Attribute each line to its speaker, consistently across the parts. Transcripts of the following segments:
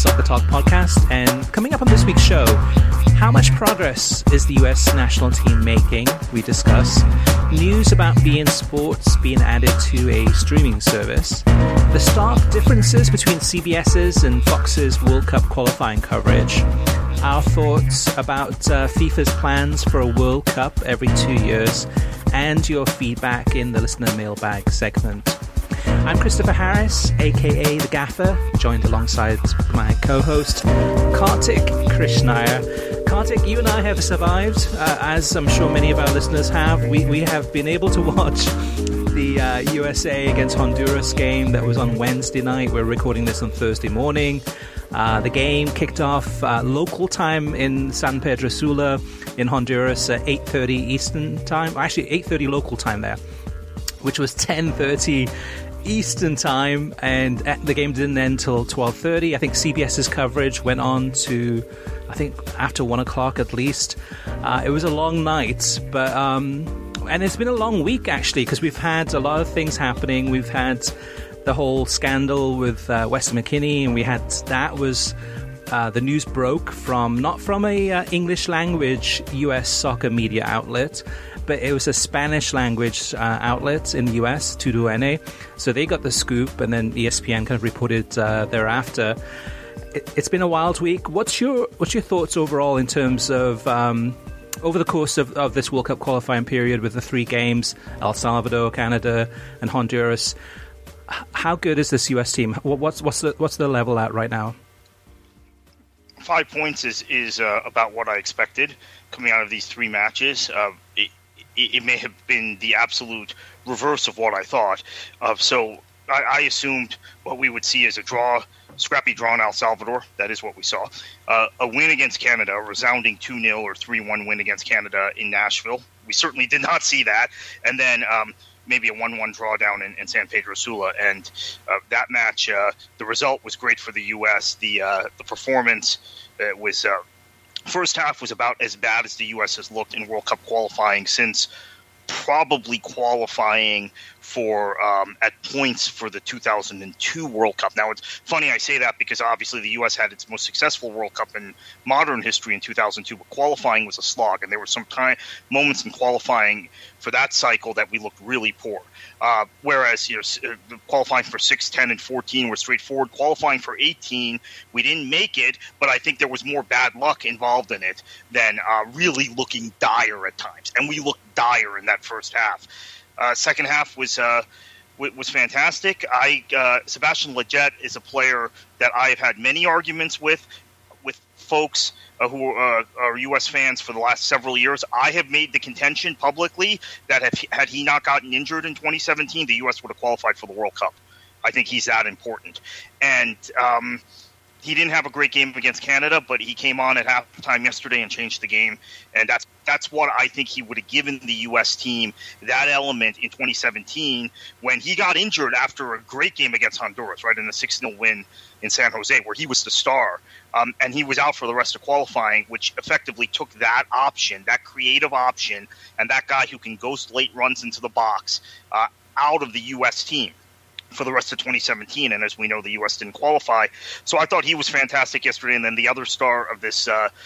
Speaker 1: Soccer Talk podcast, and coming up on this week's show, how much progress is the US national team making? We discuss news about beIN Sports being added to a streaming service, the stark differences between CBS's and Fox's World Cup qualifying coverage, our thoughts about FIFA's plans for a World Cup every 2 years, and your feedback in the listener mailbag segment. I'm Christopher Harris, aka The Gaffer, joined alongside my co-host, Kartik Krishnaiyer. Kartik, you and I have survived, as I'm sure many of our listeners have. We have been able to watch the USA against Honduras game that was on Wednesday night. We're recording this on Thursday morning. The game kicked off local time in San Pedro Sula in Honduras at 8:30 Eastern time. Actually, 8:30 local time there, which was 10:30 Eastern time, and the game didn't end till 12:30. I think CBS's coverage went on to, I think, after 1 o'clock at least. It was a long night, but and it's been a long week actually, because we've had a lot of things happening. We've had the whole scandal with Weston McKennie, and we had that was the news broke not from a English language US soccer media outlet, but it was a Spanish language outlet in the US, TUDN. So they got the scoop, and then ESPN kind of reported thereafter. It's been a wild week. What's your thoughts overall in terms of over the course of this World Cup qualifying period with the 3 games, El Salvador, Canada, and Honduras? How good is this US team? What's the level at right now?
Speaker 2: 5 points is about what I expected coming out of these 3 matches. It may have been the absolute reverse of what I thought. So I assumed what we would see is a scrappy draw in El Salvador. That is what we saw. A win against Canada, a resounding 2-0 or 3-1 win against Canada in Nashville. We certainly did not see that. And then maybe a 1-1 drawdown in San Pedro Sula. And that match, the result was great for the U.S. The performance was... First half was about as bad as the U.S. has looked in World Cup qualifying since probably qualifying for at points for the 2002 World Cup. Now, it's funny I say that because obviously the U.S. had its most successful World Cup in modern history in 2002, but qualifying was a slog, and there were some moments in qualifying for that cycle that we looked really poor. Whereas qualifying for 6, 10, and 14 were straightforward. Qualifying for 18, we didn't make it, but I think there was more bad luck involved in it than really looking dire at times. And we looked dire in that first half. Second half was fantastic. Sebastian Lletget is a player that I have had many arguments with folks who are U.S. fans for the last several years. I have made the contention publicly that had he not gotten injured in 2017, the U.S. would have qualified for the World Cup. I think he's that important. And he didn't have a great game against Canada, but he came on at halftime yesterday and changed the game. And that's what I think he would have given the U.S. team, that element in 2017 when he got injured after a great game against Honduras, right, in the 6-0 win in San Jose, where he was the star. And he was out for the rest of qualifying, which effectively took that option, that creative option, and that guy who can ghost late runs into the box out of the U.S. team for the rest of 2017, and as we know, the U.S. didn't qualify. So I thought he was fantastic yesterday, and then the other star of this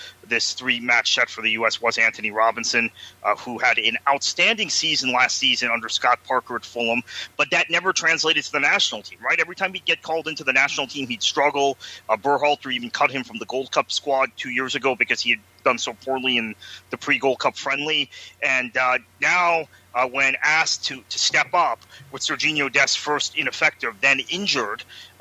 Speaker 2: 3-match set for the U.S. was Anthony Robinson, who had an outstanding season last season under Scott Parker at Fulham, but that never translated to the national team, right? Every time he'd get called into the national team, he'd struggle. Berhalter even cut him from the Gold Cup squad 2 years ago because he had done so poorly in the pre-Gold Cup friendly, and now when asked to step up with Sergiño Dest first ineffective, then injured,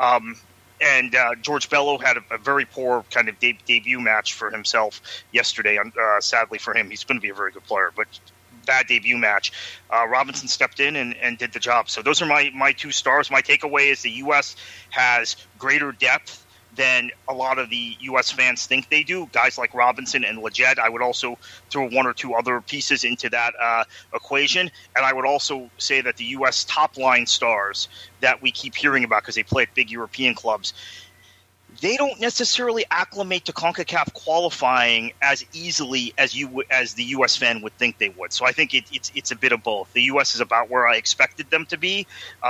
Speaker 2: and George Bello had a very poor kind of debut match for himself yesterday. Sadly for him, he's going to be a very good player, but bad debut match. Robinson stepped in and did the job. So those are my 2 stars. My takeaway is the U.S. has greater depth than a lot of the U.S. fans think they do. Guys like Robinson and Lletget. I would also throw 1 or 2 other pieces into that equation. And I would also say that the U.S. top-line stars that we keep hearing about because they play at big European clubs, they don't necessarily acclimate to CONCACAF qualifying as easily as the U.S. fan would think they would. So I think it's a bit of both. The U.S. is about where I expected them to be,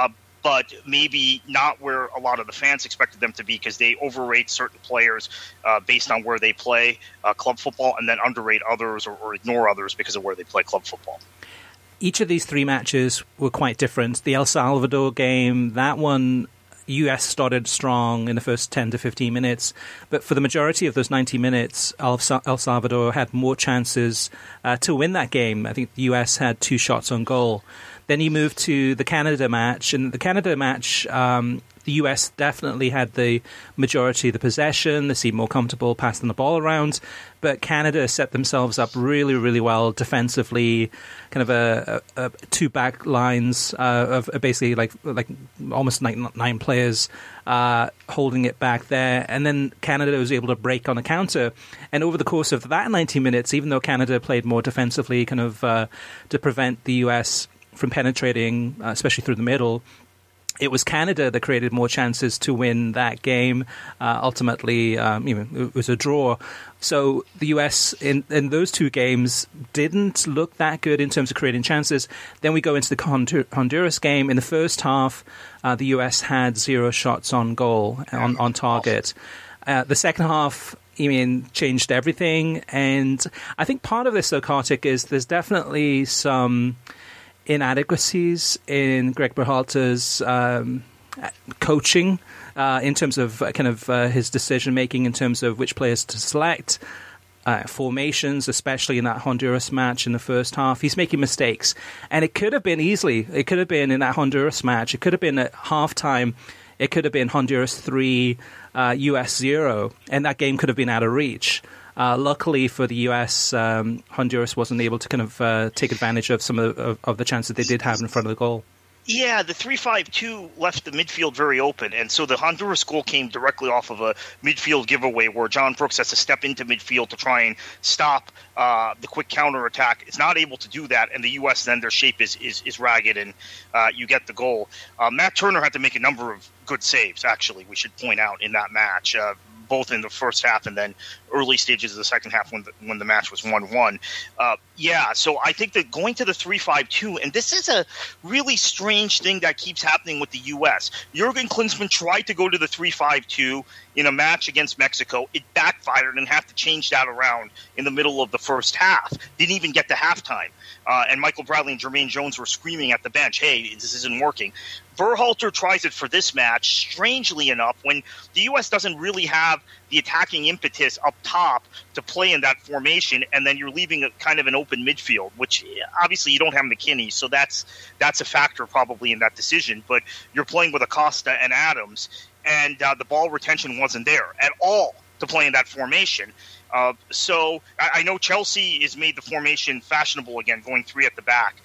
Speaker 2: but maybe not where a lot of the fans expected them to be, because they overrate certain players based on where they play club football, and then underrate others or ignore others because of where they play club football.
Speaker 1: Each of these three matches were quite different. The El Salvador game, that one, US started strong in the first 10 to 15 minutes, but for the majority of those 90 minutes, El Salvador had more chances to win that game. I think the US had 2 shots on goal. Then you move to the Canada match, and the Canada match, the US definitely had the majority of the possession. They seemed more comfortable passing the ball around, but Canada set themselves up really, really well defensively. Kind of a 2 back lines of basically like almost 9 players holding it back there, and then Canada was able to break on a counter. And over the course of that 90 minutes, even though Canada played more defensively, kind of to prevent the US from penetrating, especially through the middle, it was Canada that created more chances to win that game. Ultimately, it was a draw. So the US in those 2 games didn't look that good in terms of creating chances. Then we go into the Honduras game. In the first half, the US had 0 shots on goal, on target. The second half, changed everything. And I think part of this, though, Kartik, is there's definitely some inadequacies in Greg Berhalter's coaching in terms of his decision making in terms of which players to select, formations, especially in that Honduras match in the first half. He's making mistakes, and it could have been in that Honduras match. It could have been at halftime. It could have been Honduras 3, US 0, and that game could have been out of reach. Luckily for the US, Honduras wasn't able to take advantage of some of the chances they did have in front of the goal.
Speaker 2: Yeah, the 3-5-2 left the midfield very open, and so the Honduras goal came directly off of a midfield giveaway where John Brooks has to step into midfield to try and stop the quick counterattack. It's not able to do that, and the U.S. then their shape is ragged, and you get the goal. Matt Turner had to make a number of good saves, actually, we should point out, in that match, both in the first half and then early stages of the second half when the match was 1-1. So I think that going to the 3-5-2, and this is a really strange thing that keeps happening with the U.S. Jurgen Klinsmann tried to go to the 3-5-2 in a match against Mexico. It backfired and had to change that around in the middle of the first half. Didn't even get to halftime. And Michael Bradley and Jermaine Jones were screaming at the bench, hey, this isn't working. Berhalter tries it for this match, strangely enough, when the U.S. doesn't really have the attacking impetus up top to play in that formation, and then you're leaving kind of an open midfield, which obviously you don't have McKinney, so that's a factor probably in that decision. But you're playing with Acosta and Adams, and the ball retention wasn't there at all to play in that formation. So I know Chelsea has made the formation fashionable again, going 3 at the back.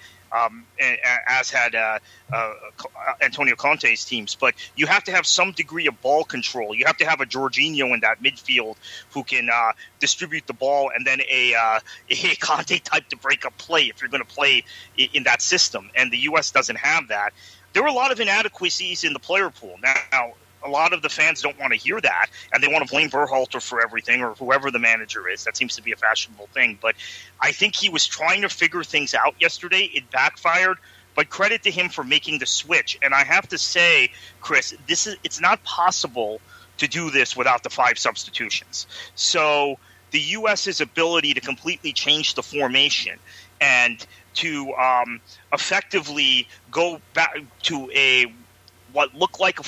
Speaker 2: As had Antonio Conte's teams. But you have to have some degree of ball control. You have to have a Jorginho in that midfield who can distribute the ball, and then a Conte type to break up play if you're going to play in that system. And the U.S. doesn't have that. There were a lot of inadequacies in the player pool. Now, a lot of the fans don't want to hear that, and they want to blame Berhalter for everything, or whoever the manager is. That seems to be a fashionable thing. But I think he was trying to figure things out yesterday. It backfired, but credit to him for making the switch. And I have to say, Chris, it's not possible to do this without the 5 substitutions. So the U.S.'s ability to completely change the formation and to effectively go back to what looked like a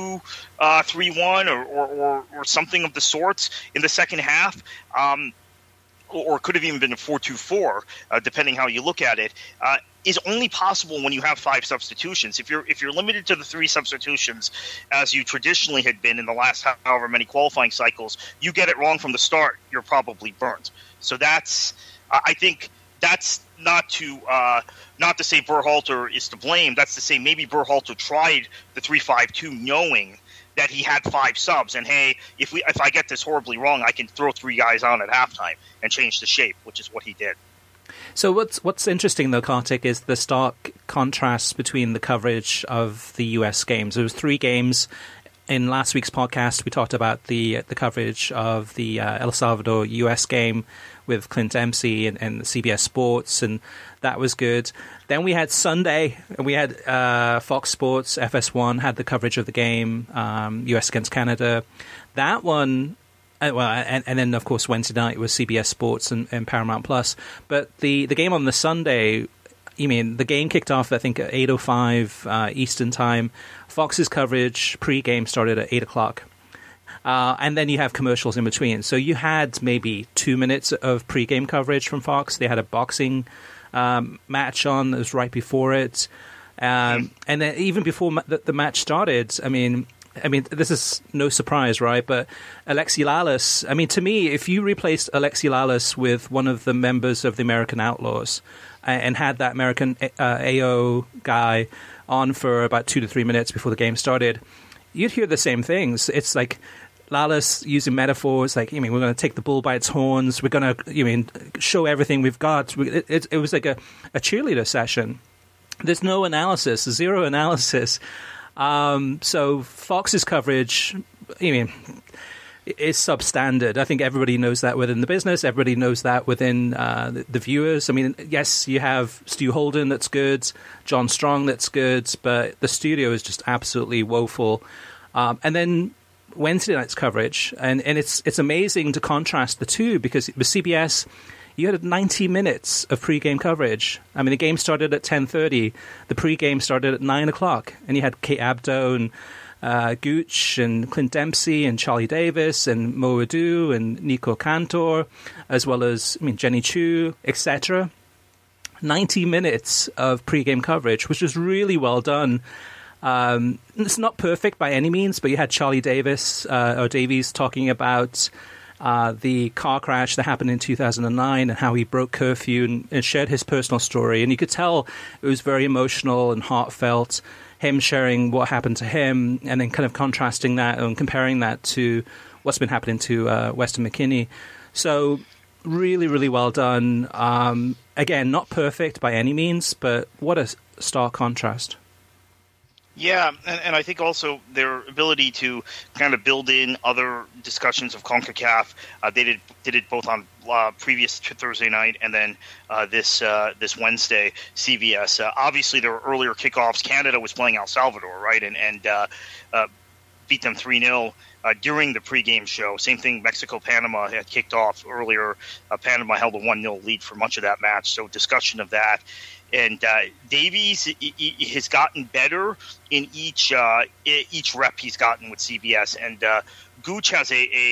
Speaker 2: 4-2-3-1 or something of the sorts in the second half, or could have even been a 4-2-4, depending how you look at it, is only possible when you have 5 substitutions. If you're limited to the 3 substitutions, as you traditionally had been in the last however many qualifying cycles, you get it wrong from the start, you're probably burnt. So I think that's not to say Berhalter is to blame. That's to say maybe Berhalter tried the 3-5-2 knowing that he had 5 subs, and hey, if I get this horribly wrong, I can throw 3 guys on at halftime and change the shape, which is what he did.
Speaker 1: So what's interesting, though, Kartik, is the stark contrast between the coverage of the US games. There was 3 games in last week's podcast, we talked about the coverage of the El Salvador-US game with Clint Dempsey and CBS Sports, and that was good. Then we had Sunday, and we had Fox Sports, FS1, had the coverage of the game, US against Canada. That one, and then, of course, Wednesday night was CBS Sports and Paramount Plus. But the game on the Sunday, the game kicked off, I think, at 8:05 Eastern Time. Fox's coverage pre-game started at 8 o'clock. And then you have commercials in between. So you had maybe 2 minutes of pre-game coverage from Fox. They had a boxing match on that was right before it. And then even before the match started, I mean, this is no surprise, right? But Alexi Lalas, to me, if you replaced Alexi Lalas with one of the members of the American Outlaws and had that American AO guy on for about 2 to 3 minutes before the game started, you'd hear the same things. It's like Lalas using metaphors like, we're going to take the bull by its horns. We're going to, show everything we've got. It was like a cheerleader session. There's no analysis, zero analysis. So Fox's coverage, is substandard. I think everybody knows that within the business. Everybody knows that within the viewers. Yes, you have Stu Holden that's good, John Strong that's good, but the studio is just absolutely woeful. And then Wednesday night's coverage, and it's amazing to contrast the two, because with CBS, you had 90 minutes of pre-game coverage. The game started at 10:30. The pre-game started at 9 o'clock, and you had Kate Abdo and Gooch and Clint Dempsey and Charlie Davis and Mo Adu and Nico Cantor, as well as Jenny Chu, etc. 90 minutes of pre-game coverage, which was really well done. It's not perfect by any means, but you had Charlie Davies talking about the car crash that happened in 2009 and how he broke curfew and shared his personal story. And you could tell it was very emotional and heartfelt, him sharing what happened to him and then kind of contrasting that and comparing that to what's been happening to Weston McKennie. So really, really well done. Again, not perfect by any means, but what a stark contrast.
Speaker 2: Yeah, and I think also their ability to kind of build in other discussions of CONCACAF. They did it both on previous Thursday night and then this Wednesday, CBS. Obviously, there were earlier kickoffs. Canada was playing El Salvador, right, and beat them 3-0 during the pregame show. Same thing, Mexico-Panama had kicked off earlier. Panama held a 1-0 lead for much of that match, so discussion of that. And Davies has gotten better in each rep he's gotten with CBS, and Gooch has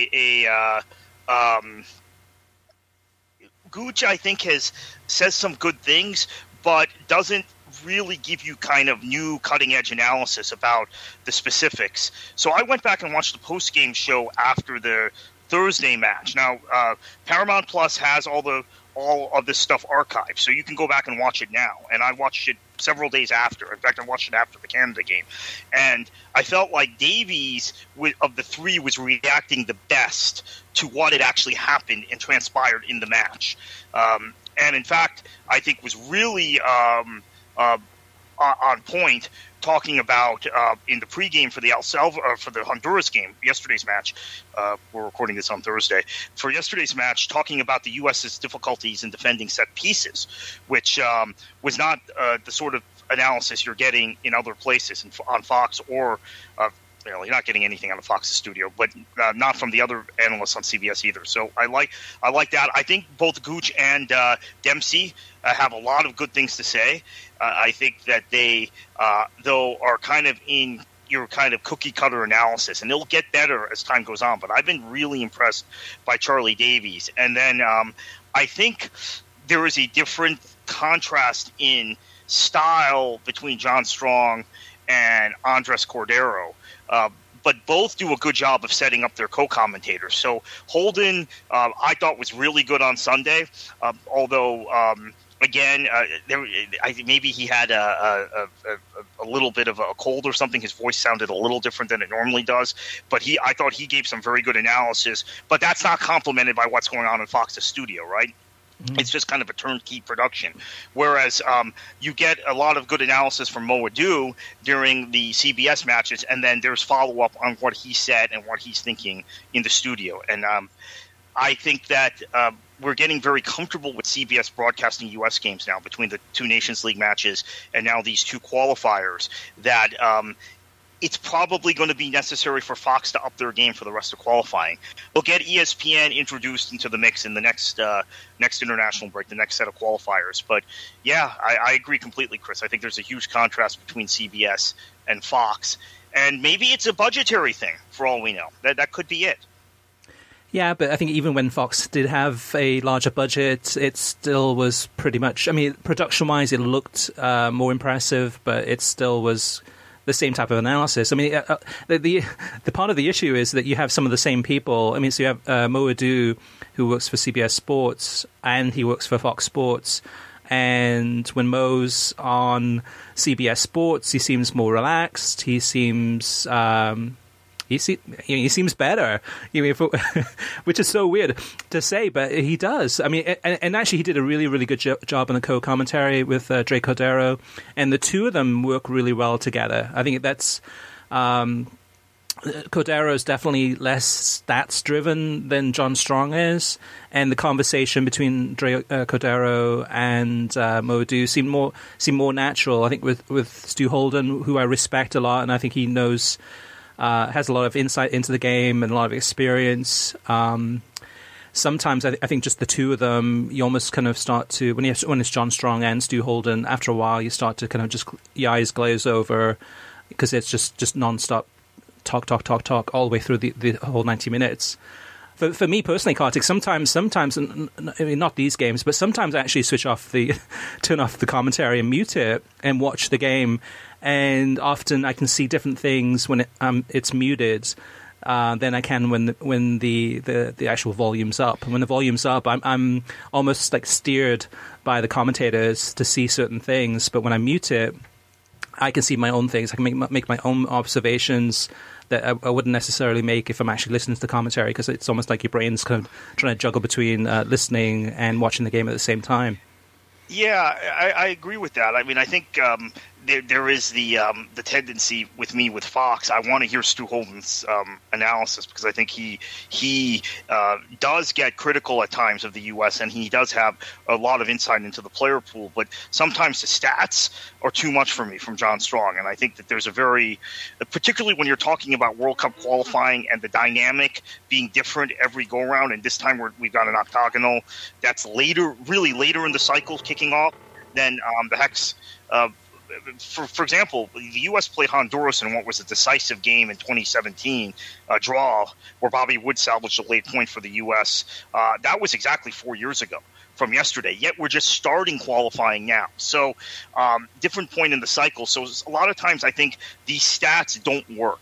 Speaker 2: Gooch, I think, says some good things, but doesn't really give you kind of new cutting-edge analysis about the specifics. So I went back and watched the post-game show after the Thursday match. Now, Paramount Plus has all of this stuff archived, so you can go back and watch it now. And I watched it several days after. In fact, I watched it after the Canada game. And I felt like Davies, of the three, was reacting the best to what had actually happened and transpired in the match. And in fact, I think was really on point, talking about in the pregame for the for the Honduras game, yesterday's match. We're recording this on Thursday. For yesterday's match, talking about the U.S.'s difficulties in defending set pieces, which was not the sort of analysis you're getting in other places on Fox or. You're not getting anything out of Fox's studio, but not from the other analysts on CBS either. So I like that. I think both Gooch and Dempsey have a lot of good things to say. I think that they, though, are kind of in your kind of cookie-cutter analysis, and it'll get better as time goes on. But I've been really impressed by Charlie Davies. And then I think there is a different contrast in style between John Strong and Andres Cordero. But both do a good job of setting up their co-commentators. So Holden, I thought, was really good on Sunday, although, again, maybe he had a little bit of a cold or something. His voice sounded a little different than it normally does. But I thought he gave some very good analysis. But that's not complemented by what's going on in Fox's studio, right? It's just kind of a turnkey production. Whereas you get a lot of good analysis from Mo Adu during the CBS matches, and then there's follow-up on what he said and what he's thinking in the studio. And I think that we're getting very comfortable with CBS broadcasting U.S. games now between the two Nations League matches and now these two qualifiers that it's probably going to be necessary for Fox to up their game for the rest of qualifying. We'll get ESPN introduced into the mix in the next international break, the next set of qualifiers. But, yeah, I agree completely, Chris. I think there's a huge contrast between CBS and Fox. And maybe it's a budgetary thing, for all we know. That could be it.
Speaker 1: Yeah, but I think even when Fox did have a larger budget, it still was pretty much... I mean, production-wise, it looked more impressive, but it still was the same type of analysis. I mean, the part of the issue is that you have some of the same people. I mean, so you have Mo Adu, who works for CBS Sports, and he works for Fox Sports. And when Mo's on CBS Sports, he seems more relaxed. He seems... He seems better, which is so weird to say, but he does. I mean, and actually he did a really, really good job on the co-commentary with Drake Cordero, and the two of them work really well together. I think that's... Cordero is definitely less stats-driven than John Strong is, and the conversation between Drake Cordero and Mo Adu seemed more natural. I think with Stu Holden, who I respect a lot, and I think he knows... has a lot of insight into the game and a lot of experience. Sometimes I think just the two of them, you almost kind of start to, when it's John Strong and Stu Holden, after a while you start to kind of just, your eyes glaze over because it's just non-stop talk all the way through the whole 90 minutes. For me personally, Kartik, sometimes, I mean, not these games, but sometimes I actually turn off the commentary and mute it and watch the game. And often I can see different things when it's muted than I can when the actual volume's up. And when the volume's up, I'm almost like steered by the commentators to see certain things. But when I mute it, I can see my own things. I can make my own observations that I wouldn't necessarily make if I'm actually listening to the commentary, because it's almost like your brain's kind of trying to juggle between listening and watching the game at the same time.
Speaker 2: Yeah, I agree with that. I mean, I think there is the tendency with me with Fox. I want to hear Stu Holden's analysis because I think he does get critical at times of the U.S. and he does have a lot of insight into the player pool. But sometimes the stats are too much for me from John Strong, and I think that there's particularly when you're talking about World Cup qualifying and the dynamic being different every go around. And this time we've got an octagonal that's really later in the cycle kicking off than the Hex. For example, the U.S. played Honduras in what was a decisive game in 2017, a draw where Bobby Wood salvaged a late point for the U.S. That was exactly 4 years ago from yesterday, yet we're just starting qualifying now. So different point in the cycle. So a lot of times I think these stats don't work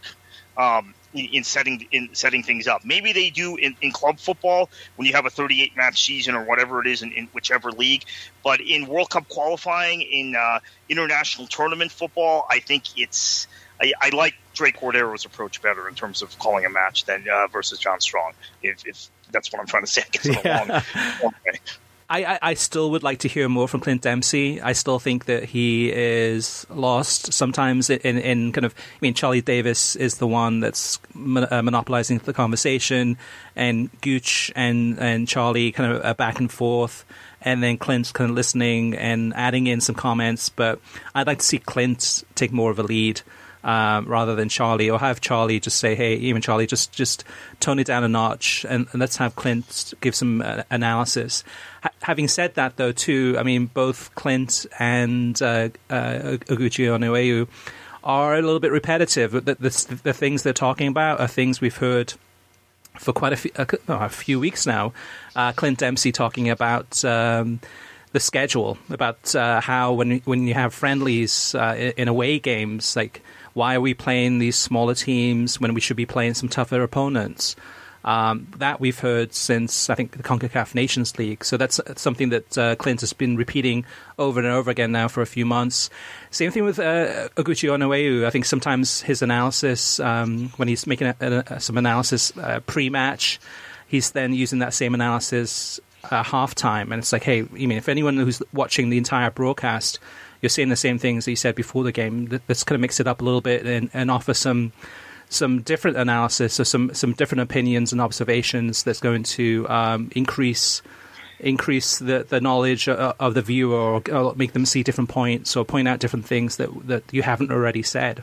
Speaker 2: in setting things up. Maybe they do in club football when you have a 38-match season or whatever it is in whichever league. But in World Cup qualifying, in international tournament football, I think I like Drake Cordero's approach better in terms of calling a match than versus John Strong, if that's what I'm trying to say. It's a long way.
Speaker 1: I still would like to hear more from Clint Dempsey. I still think that he is lost sometimes in kind of... I mean, Charlie Davis is the one that's monopolizing the conversation, and Gooch and Charlie kind of are back and forth, and then Clint's kind of listening and adding in some comments. But I'd like to see Clint take more of a lead rather than Charlie, or have Charlie just say, hey, even Charlie, just tone it down a notch and let's have Clint give some analysis. Having said that, though, too, I mean, both Clint and Oguchi-Onyewu are a little bit repetitive. The things they're talking about are things we've heard for quite a few weeks now. Clint Dempsey talking about the schedule, about how when you have friendlies in away games, like, why are we playing these smaller teams when we should be playing some tougher opponents? That we've heard since, I think, the CONCACAF Nations League. So that's something that Clint has been repeating over and over again now for a few months. Same thing with Oguchi-Onyewu. I think sometimes his analysis, when he's making some analysis pre-match, he's then using that same analysis halftime, and it's like, hey, if anyone who's watching the entire broadcast, you're saying the same things that you said before the game. Let's kind of mix it up a little bit and offer some different analysis or some different opinions and observations that's going to increase the knowledge of the viewer, or make them see different points or point out different things that you haven't already said.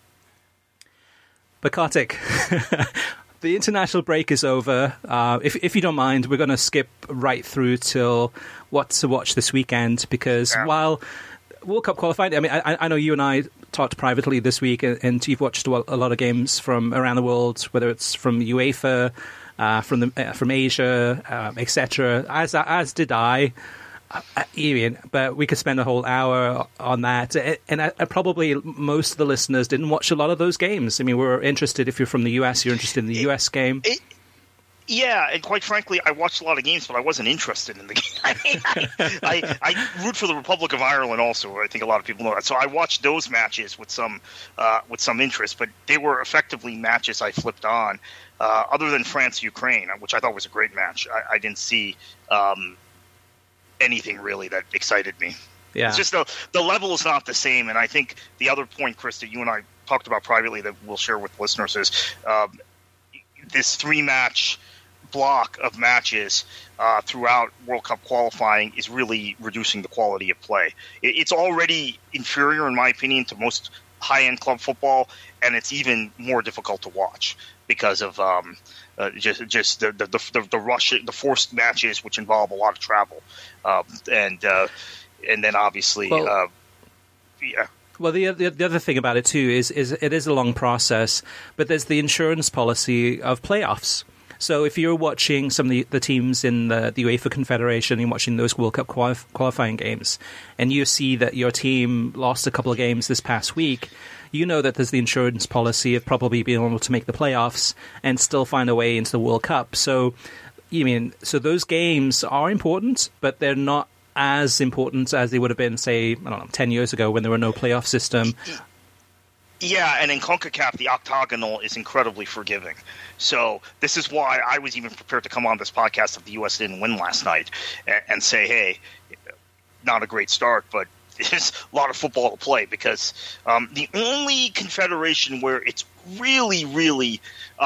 Speaker 1: But Kartik, the international break is over. If you don't mind, we're going to skip right through till what to watch this weekend, because while World Cup qualifying, I know you and I talked privately this week, and you've watched a lot of games from around the world, whether it's from UEFA, from Asia, etc. As did I. But we could spend a whole hour on that, and probably most of the listeners didn't watch a lot of those games. We're interested, if you're from the US, you're interested in the US game.
Speaker 2: Yeah, and quite frankly, I watched a lot of games, but I wasn't interested in the game. I root for the Republic of Ireland also. I think a lot of people know that. So I watched those matches with some interest, but they were effectively matches I flipped on. Other than France-Ukraine, which I thought was a great match, I didn't see anything really that excited me.
Speaker 1: Yeah.
Speaker 2: It's just the level is not the same, and I think the other point, Chris, that you and I talked about privately that we'll share with listeners is this 3-match block of matches throughout World Cup qualifying is really reducing the quality of play. It's already inferior, in my opinion, to most high-end club football, and it's even more difficult to watch because of just the rush, the forced matches, which involve a lot of travel, and then obviously, yeah.
Speaker 1: Well, the other thing about it too is it is a long process, but there's the insurance policy of playoffs. So if you're watching some of the teams in the UEFA Confederation and watching those World Cup qualifying games, and you see that your team lost a couple of games this past week, you know that there's the insurance policy of probably being able to make the playoffs and still find a way into the World Cup. So, so those games are important, but they're not as important as they would have been, say, 10 years ago when there were no playoff system.
Speaker 2: Yeah, and in CONCACAF, the octagonal is incredibly forgiving. So this is why I was even prepared to come on this podcast if the U.S. didn't win last night and say, hey, not a great start, but there's a lot of football to play, because the only confederation where it's really, really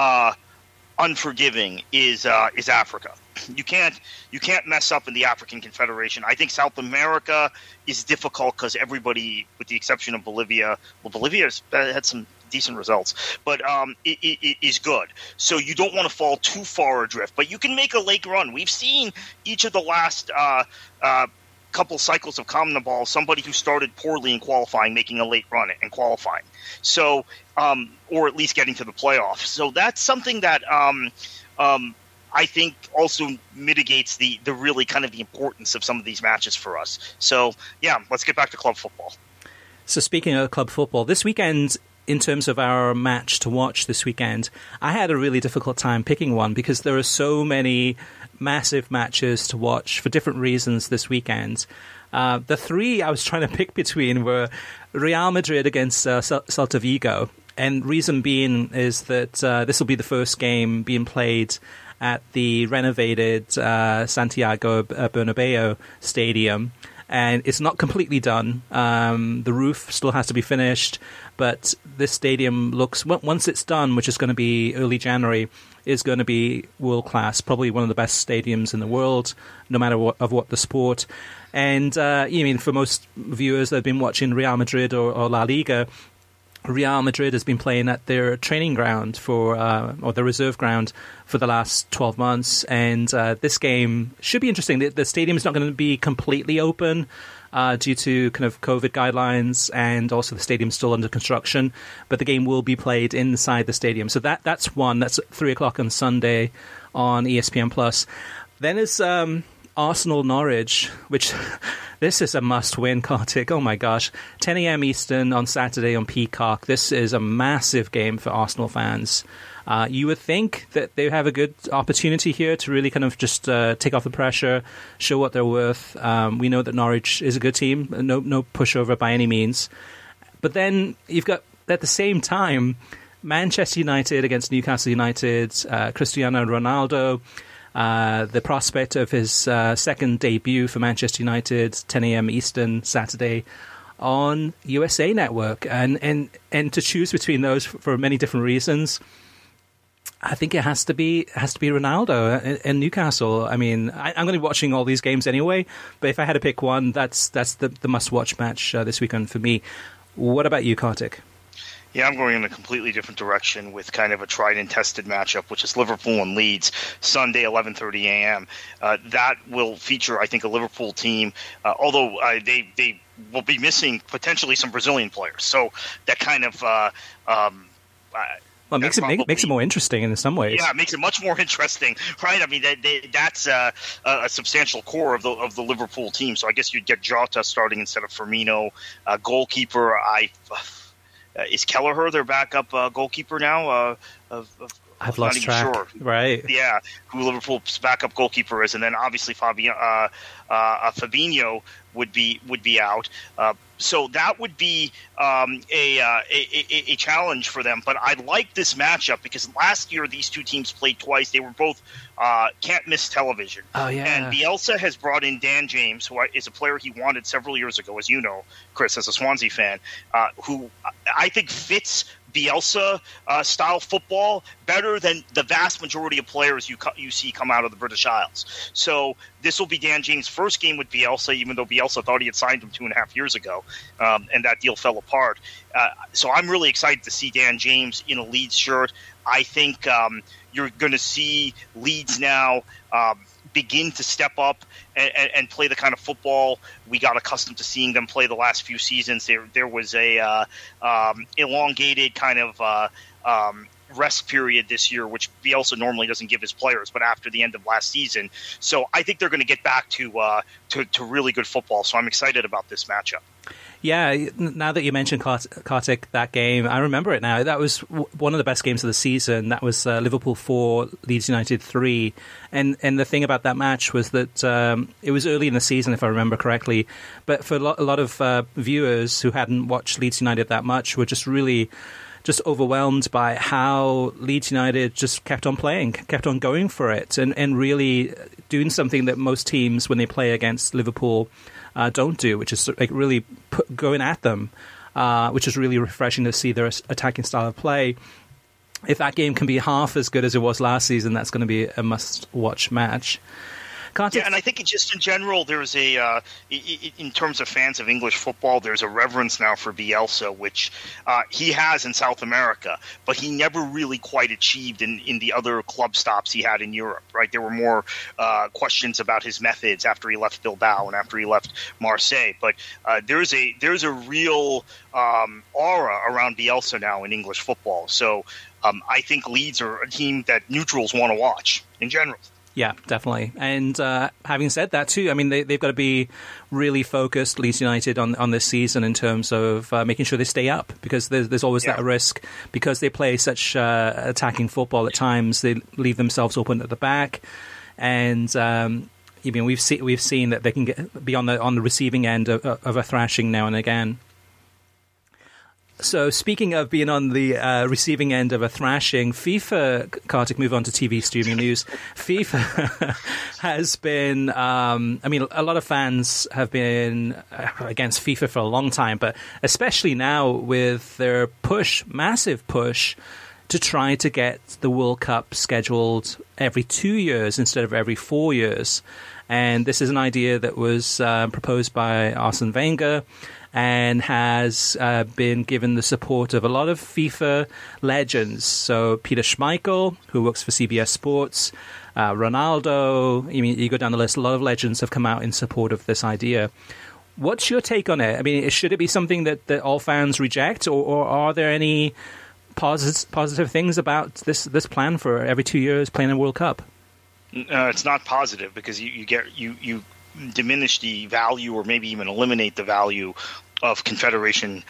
Speaker 2: unforgiving is Africa. You can't mess up in the African Confederation. I think South America is difficult because everybody, with the exception of Bolivia, Bolivia's had some decent results, but it is good. So you don't want to fall too far adrift, but you can make a late run. We've seen each of the last couple cycles of CONMEBOL, somebody who started poorly in qualifying making a late run in qualifying. So, or at least getting to the playoffs. So that's something that I think also mitigates the really kind of the importance of some of these matches for us. So, yeah, let's get back to club football.
Speaker 1: So speaking of club football, this weekend, in terms of our match to watch this weekend, I had a really difficult time picking one because there are so many massive matches to watch for different reasons this weekend. The three I was trying to pick between were Real Madrid against Celta Vigo. And reason being is that this will be the first game being played at the renovated Santiago Bernabeu Stadium. And it's not completely done. The roof still has to be finished. But this stadium looks, once it's done, which is going to be early January, is going to be world-class, probably one of the best stadiums in the world, no matter what the sport. And, for most viewers that have been watching Real Madrid or La Liga, Real Madrid has been playing at their training ground or the reserve ground for the last 12 months. And this game should be interesting. The stadium is not going to be completely open due to kind of COVID guidelines, and also the stadium's still under construction. But the game will be played inside the stadium. So that's one. That's at 3 o'clock on Sunday on ESPN+. Then is Arsenal-Norwich, which this is a must-win, Kartik. Oh my gosh. 10 a.m. Eastern on Saturday on Peacock. This is a massive game for Arsenal fans. You would think that they have a good opportunity here to really kind of just take off the pressure, show what they're worth. We know that Norwich is a good team, no pushover by any means. But then you've got, at the same time, Manchester United against Newcastle United, Cristiano Ronaldo. the prospect of his second debut for Manchester United, 10 a.m. Eastern Saturday on USA Network, and to choose between those for many different reasons, I think it has to be Ronaldo in Newcastle. I mean, I'm going to be watching all these games anyway, but if I had to pick one, that's the must-watch match this weekend for me. What about you, Kartik?
Speaker 2: Yeah, I'm going in a completely different direction with kind of a tried and tested matchup, which is Liverpool and Leeds, Sunday, 11:30 a.m. That will feature, I think, a Liverpool team, although they will be missing potentially some Brazilian players. So that kind of
Speaker 1: well, makes it more interesting in some ways.
Speaker 2: Yeah, it makes it much more interesting, right? I mean, that's a substantial core of the Liverpool team. So I guess you'd get Jota starting instead of Firmino. Goalkeeper, is Kelleher their backup goalkeeper now?
Speaker 1: I've lost track. Sure. Right.
Speaker 2: Yeah, who Liverpool's backup goalkeeper is, and then obviously Fabinho would be out. So that would be a challenge for them. But I like this matchup because last year these two teams played twice. They were both can't miss television.
Speaker 1: Oh, yeah.
Speaker 2: And Bielsa has brought in Dan James, who is a player he wanted several years ago, as you know, Chris, as a Swansea fan, who I think fits Bielsa style football better than the vast majority of players you see come out of the British Isles. So this will be Dan James' first game with Bielsa, even though Bielsa thought he had signed him 2.5 years ago, and that deal fell apart. So I'm really excited to see Dan James in a Leeds shirt. I think you're going to see Leeds now begin to step up and play the kind of football we got accustomed to seeing them play the last few seasons. There was a elongated kind of rest period this year, which Bielsa normally doesn't give his players, but after the end of last season. So I think they're going to get back to really good football. So I'm excited about this matchup.
Speaker 1: Yeah, now that you mentioned Kartik, that game, I remember it now. That was one of the best games of the season. That was Liverpool 4, Leeds United 3. And the thing about that match was that it was early in the season, if I remember correctly. But for a lot of viewers who hadn't watched Leeds United that much were just really just overwhelmed by how Leeds United just kept on playing, kept on going for it, and really doing something that most teams, when they play against Liverpool, don't do, which is like really going at them, which is really refreshing to see their attacking style of play. If that game can be half as good as it was last season, that's going to be a must-watch match.
Speaker 2: Yeah, and I think just in general, there's in terms of fans of English football, there's a reverence now for Bielsa, which he has in South America, but he never really quite achieved in the other club stops he had in Europe, right? There were more questions about his methods after he left Bilbao and after he left Marseille, but there's a real aura around Bielsa now in English football. So I think Leeds are a team that neutrals want to watch in general.
Speaker 1: Yeah, definitely. And having said that, too, I mean, they've got to be really focused, Leeds United, on this season in terms of making sure they stay up, because there's always that risk. Because they play such attacking football at times, they leave themselves open at the back. And we've seen that they can be on the receiving end of a thrashing now and again. So speaking of being on the receiving end of a thrashing, FIFA, Kartik, move on to TV streaming news. FIFA has been, a lot of fans have been against FIFA for a long time, but especially now with their massive push to try to get the World Cup scheduled every 2 years instead of every 4 years. And this is an idea that was proposed by Arsene Wenger, and has been given the support of a lot of FIFA legends. So Peter Schmeichel, who works for CBS Sports, Ronaldo, you go down the list, a lot of legends have come out in support of this idea. What's your take on it? I mean, should it be something that all fans reject, or are there any positive things about this plan for every 2 years playing a World Cup?
Speaker 2: It's not positive, because you diminish the value, or maybe even eliminate the value of Confederation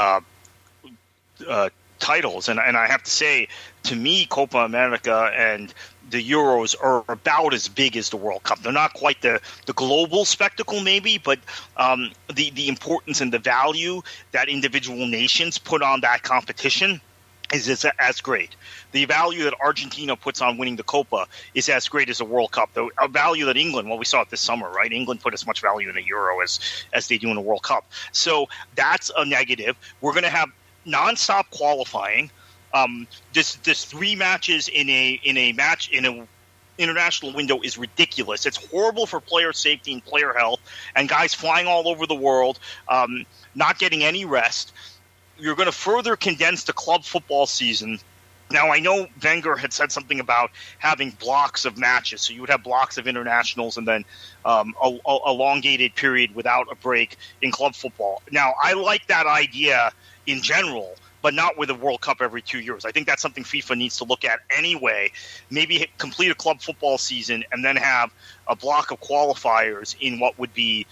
Speaker 2: titles. And I have to say, to me, Copa America and the Euros are about as big as the World Cup. They're not quite the global spectacle, maybe, but the importance and the value that individual nations put on that competition is as great. The value that Argentina puts on winning the Copa is as great as a World Cup. The value that England, well, we saw it this summer, right? England put as much value in a Euro as they do in a World Cup. So that's a negative. We're going to have nonstop qualifying. This 3 matches in a international window is ridiculous. It's horrible for player safety and player health, and guys flying all over the world, not getting any rest. You're going to further condense the club football season. Now, I know Wenger had said something about having blocks of matches, so you would have blocks of internationals and then a elongated period without a break in club football. Now, I like that idea in general, but not with a World Cup every 2 years. I think that's something FIFA needs to look at anyway. Maybe complete a club football season and then have a block of qualifiers in what would be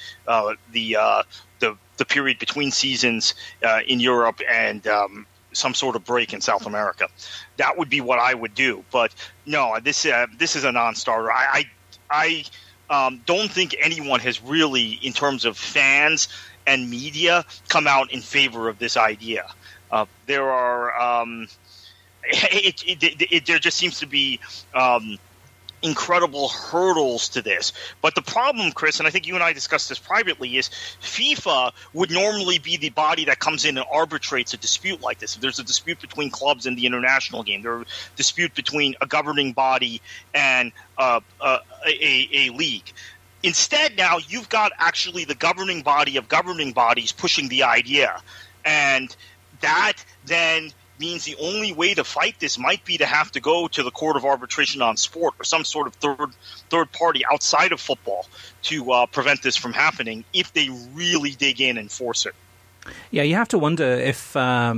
Speaker 2: the period between seasons in Europe and some sort of break in South America. That would be what I would do. But no, this is a non-starter. I don't think anyone has really, in terms of fans and media, come out in favor of this idea. There are there just seems to be incredible hurdles to this. But the problem, Chris, and I think you and I discussed this privately, is FIFA would normally be the body that comes in and arbitrates a dispute like this. If there's a dispute between clubs in the international game, there's a dispute between a governing body and a league. Instead, now you've got actually the governing body of governing bodies pushing the idea. And that then means the only way to fight this might be to have to go to the Court of Arbitration on Sport or some sort of third party outside of football to prevent this from happening if they really dig in and force it.
Speaker 1: Yeah, you have to wonder if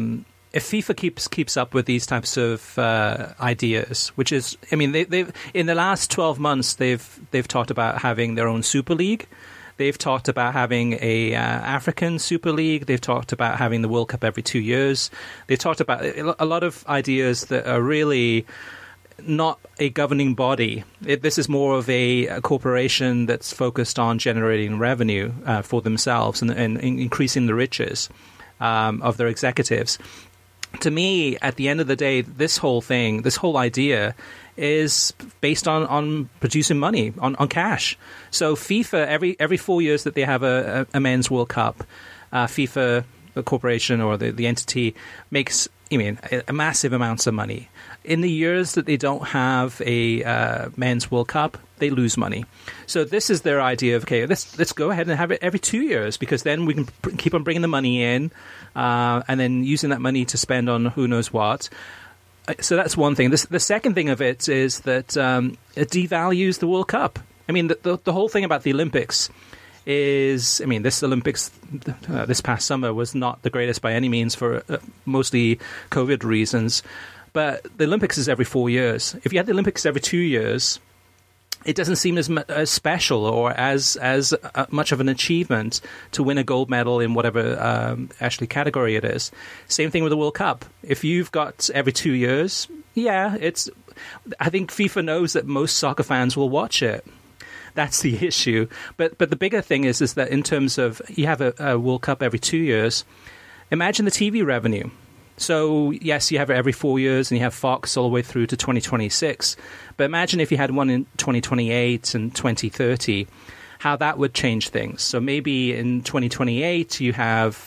Speaker 1: FIFA keeps up with these types of ideas, which is, I mean, they've in the last 12 months they've talked about having their own Super League. They've talked about having a African Super League. They've talked about having the World Cup every 2 years. They've talked about a lot of ideas that are really not a governing body. This is more of a corporation that's focused on generating revenue for themselves and increasing the riches of their executives. To me, at the end of the day, this whole idea is based on producing money, on cash. So FIFA, every 4 years that they have a men's World Cup, FIFA, the corporation or the entity, makes a massive amounts of money. In the years that they don't have a men's World Cup, they lose money. So this is their idea of, okay, let's go ahead and have it every 2 years, because then we can keep on bringing the money in and then using that money to spend on who knows what. So that's one thing. The second thing of it is that it devalues the World Cup. I mean, the whole thing about the Olympics is, I mean, this Olympics this past summer was not the greatest by any means for mostly COVID reasons. But the Olympics is every 4 years. If you had the Olympics every 2 years, it doesn't seem as special or as much of an achievement to win a gold medal in whatever actually category it is. Same thing with the World Cup. If you've got every 2 years, yeah, I think FIFA knows that most soccer fans will watch it. That's the issue. But the bigger thing is that in terms of you have a World Cup every 2 years, imagine the TV revenue. So, yes, you have it every 4 years and you have Fox all the way through to 2026. But imagine if you had one in 2028 and 2030, how that would change things. So maybe in 2028 you have,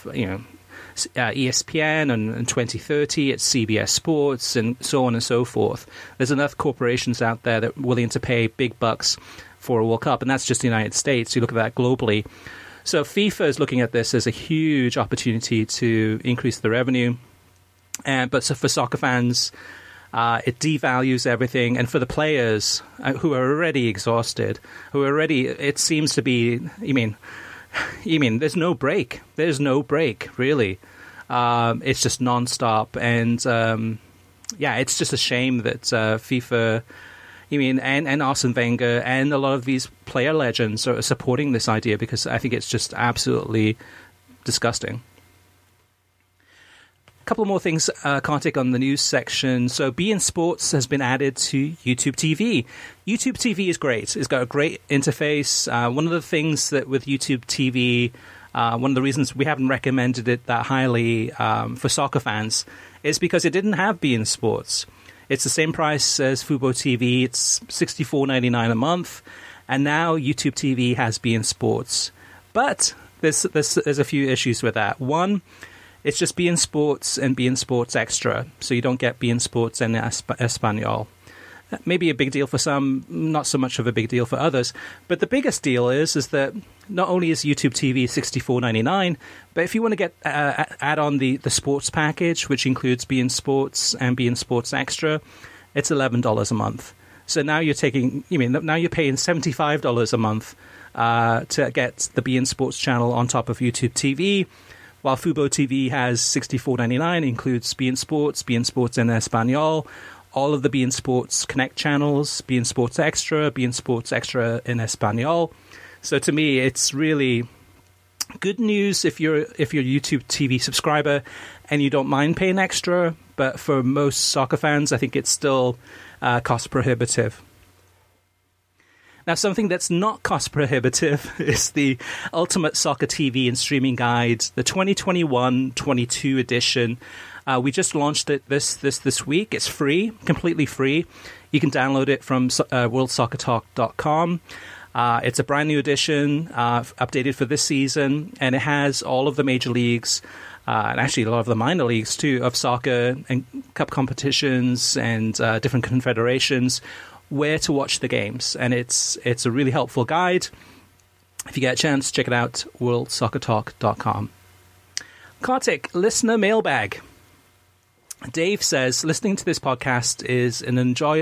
Speaker 1: ESPN, and in 2030 it's CBS Sports and so on and so forth. There's enough corporations out there that are willing to pay big bucks for a World Cup, and that's just the United States. You look at that globally. So FIFA is looking at this as a huge opportunity to increase the revenue. But so for soccer fans, it devalues everything. And for the players who are already exhausted, it seems to be, there's no break. There's no break, really. It's just nonstop. And, it's just a shame that FIFA, and Arsene Wenger and a lot of these player legends are supporting this idea, because I think it's just absolutely disgusting. Couple more things, Kartik, on the news section. So beIN Sports has been added to YouTube TV. YouTube TV is great. It's got a great interface. One of the things that with YouTube TV One of the reasons we haven't recommended it that highly for soccer fans is because it didn't have beIN Sports. It's the same price as Fubo TV. It's $64.99 a month, and now YouTube TV has beIN Sports. But there's a few issues with that. One, it's just beIN Sports and beIN Sports Extra, so you don't get beIN Sports en Espanol. Maybe a big deal for some, not so much of a big deal for others. But the biggest deal is that not only is YouTube TV $64.99, but if you want to get add on the sports package, which includes beIN Sports and beIN Sports Extra, it's $11 a month. So now you're paying $75 a month to get the beIN Sports channel on top of YouTube TV, while Fubo TV has $64.99, includes beIN Sports en Espanol, all of the beIN Sports Connect channels, beIN Sports Extra in Espanol. So to me, it's really good news if you're a YouTube TV subscriber and you don't mind paying extra. But for most soccer fans, I think it's still cost prohibitive. Now, something that's not cost prohibitive is the Ultimate Soccer TV and Streaming Guide, the 2021-22 edition. We just launched it this week. It's free, completely free. You can download it from worldsoccertalk.com. It's a brand new edition, updated for this season, and it has all of the major leagues, and actually a lot of the minor leagues too, of soccer and cup competitions and different confederations, where to watch the games. And it's a really helpful guide. If you get a chance, check it out, worldsoccertalk.com. Kartik, listener mailbag. Dave says, listening to this podcast is an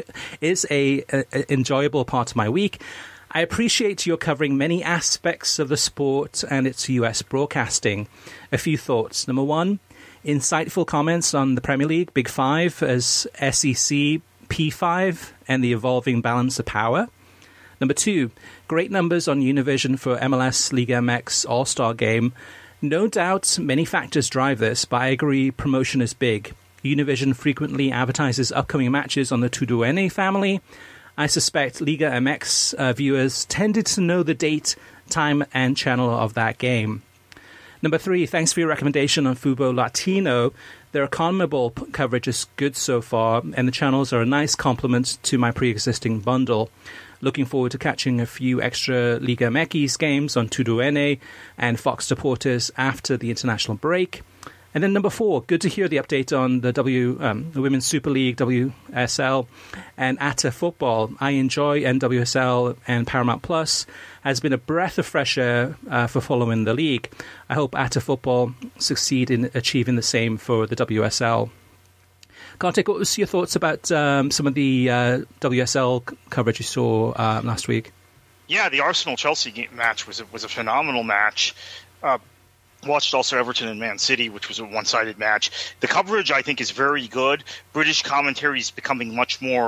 Speaker 1: enjoyable part of my week. I appreciate you're covering many aspects of the sport and its US broadcasting. A few thoughts. Number one, insightful comments on the Premier League, Big Five as SEC P5 and the evolving balance of power. Number two, great numbers on Univision for MLS Liga MX All-Star Game. No doubt many factors drive this, but I agree promotion is big. Univision frequently advertises upcoming matches on the Tuduene family. I suspect Liga MX viewers tended to know the date, time, and channel of that game. Number three, thanks for your recommendation on Fubo Latino. Their CONMEBOL coverage is good so far, and the channels are a nice complement to my pre-existing bundle. Looking forward to catching a few extra Liga MX games on Tuduene and Fox Deportes after the international break. And then number four, good to hear the update on the Women's Super League, WSL, and ATA football. I enjoy NWSL, and Paramount Plus has been a breath of fresh air for following the league. I hope ATA football succeed in achieving the same for the WSL. Kartik, what was your thoughts about some of the WSL coverage you saw last week?
Speaker 2: Yeah, the Arsenal-Chelsea match was a phenomenal match. Watched also Everton and Man City, which was a one-sided match. The coverage, I think, is very good. British commentary is becoming much more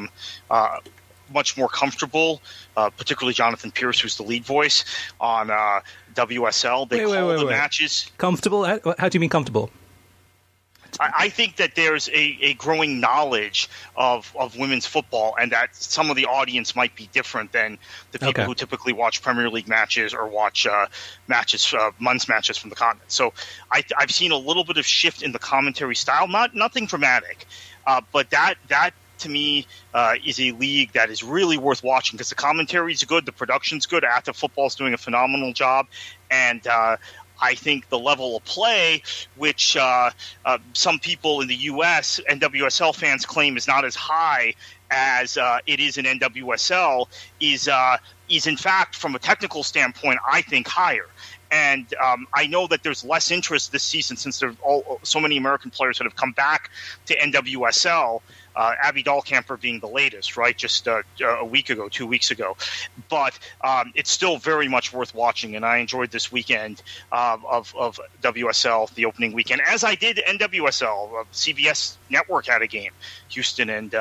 Speaker 2: comfortable, particularly Jonathan Pierce, who's the lead voice on WSL. They call the matches
Speaker 1: comfortable. How do you mean comfortable?
Speaker 2: I think that there's a growing knowledge of women's football, and that some of the audience might be different than the people who typically watch Premier League matches or watch men's matches from the continent. So I've seen a little bit of shift in the commentary style, nothing dramatic, but that to me is a league that is really worth watching because the commentary is good, the production's good, ATA football's doing a phenomenal job, and I think the level of play, which some people in the U.S. NWSL fans claim is not as high as it is in NWSL, is in fact, from a technical standpoint, I think higher. And I know that there's less interest this season since there are so many American players that have come back to NWSL. Abby Dahlkamper being the latest, right? Just a week ago, 2 weeks ago. But it's still very much worth watching, and I enjoyed this weekend of WSL, the opening weekend, as I did NWSL. CBS Network had a game, Houston and